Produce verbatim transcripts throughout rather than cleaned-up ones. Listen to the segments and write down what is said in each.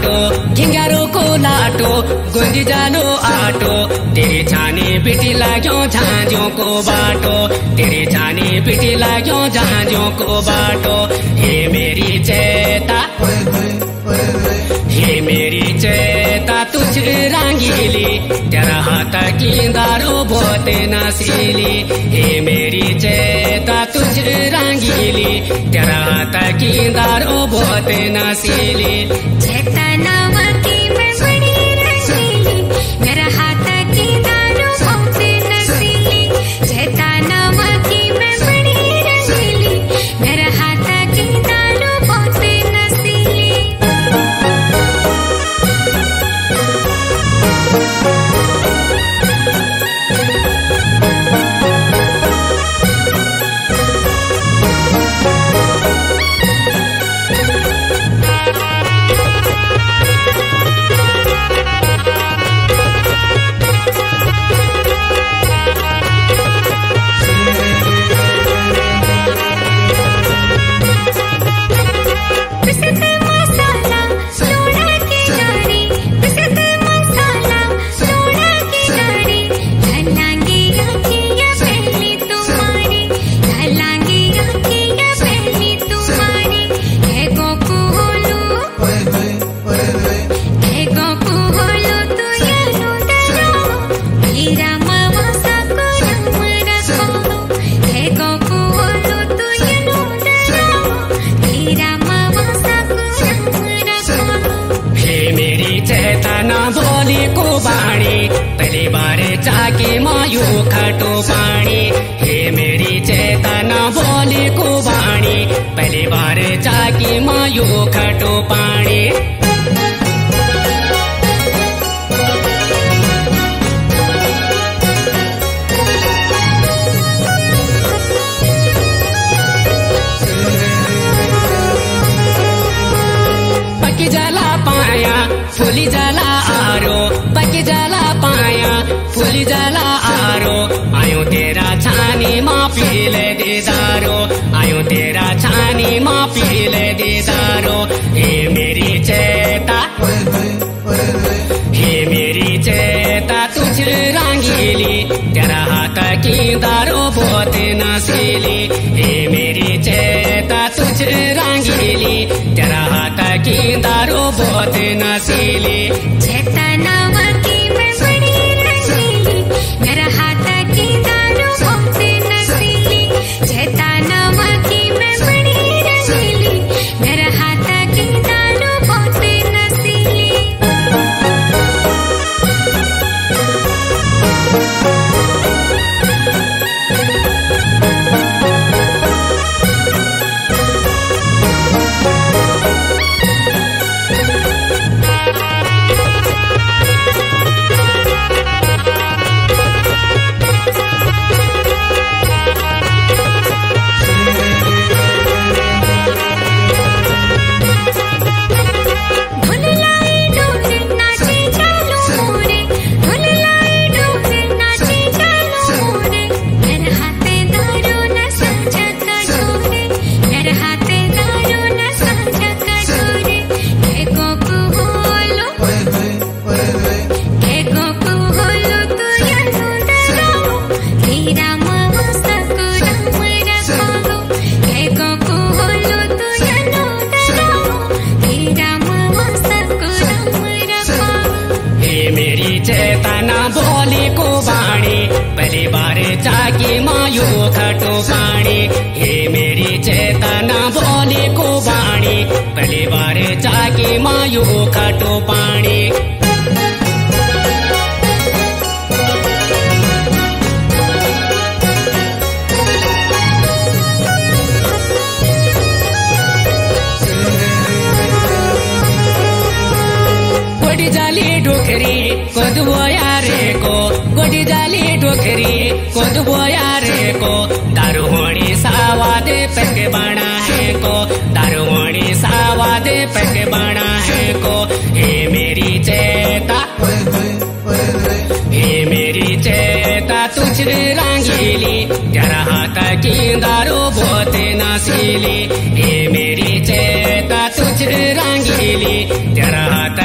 बाटो घिङ्गारो को लाटो गुन्जी जालो आटो तेरे छाने पिटी लाग्यो झाँझो को बाटो तेरे छाने पिटी लाग्यो झाँझो को बाटो हे मेरी चेता हे मेरी चेता तुझ रंगीली तेरा हाथ की दारो बहुत नसीली हे मेरी चेता तुझ रंगीली तेरा हाथ की दारो बहुत नसीली चेता नाम की मैं बड़ी रसीली मेरा हाथ की दारो बहुत नसीली चेता नाम की मैं बड़ी रसीली मेरा हाथ की दारो बहुत नसीली पहली बार जाके मायो खटो पानी हे मेरी चेतना बोली को बाणी पहली बार जाके मायो खटो पानी पकी जला पाया फूली जला आरो पकी जला पाया फूली जला आरो आयो तेरा छानी माँ पीले दीदारो आयो तेरा छानी माँ पीले दीदारो हे मेरी चेता हे मेरी चेता तुझ रंगीली तेरा हाथ की दारो बहुत नसीली हे मेरी चेता तुझ रंगीली तेरा हाथ की दारो बहुत नसीली चेता नाम की मैं बड़ी रसीली मेरा हाथ की दारो बहुत नसीली चेता नाम की मैं बड़ी रसीली मेरा हाथ की दारो बहुत नसीली चेतना बोली को बाणी पहली बार जाके मायो खटो पानी हे मेरी चेतना बोली को बाणी पहली बार जाके मायो खटो पानी गोडी जाली डोकरी कोदबोया रे को गोडी जाली डोकरी कोदबोया रे को दारू होनी सावादे पैक बना है को दारू होनी सावादे पैक बना है को हे मेरी चेता हे मेरी चेता तुझ रंगीली तेरा हाथ की दारू बहुत नसीली हे मेरी चेता तुझ रंगीली तेरा हाथ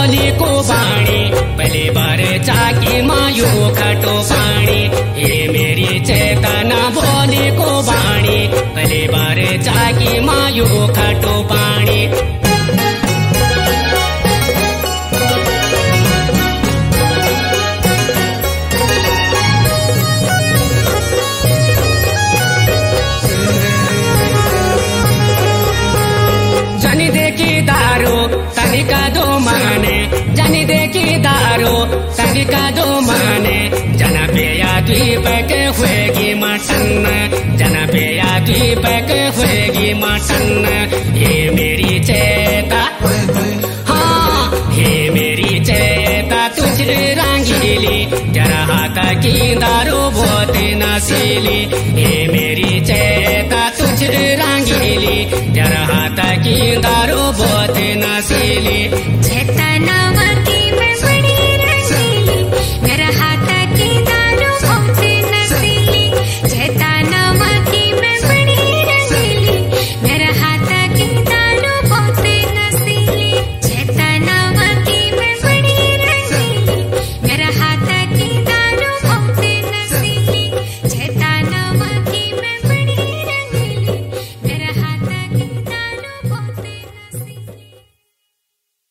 बोली को बाणी पहले बार चाकी मायू खटो पानी हे मेरी चेतना बोली को बाणी पहले बार चाकी मायू खटो पानी जनी देखी दारू तनिका दो माने जनी देखी दारू तनिका दो माने जना पेया द्वीप के हुएगी मटन जना पेया द्वीप के हुएगी मटन हे मेरी चेता हाँ हे मेरी चेता तुझ रंगीली तेरा हाथ की दारू बहुत नशीली हे मेरी चेता तुझ रंगीली तेरा हाथ की दारू बहुत नशीली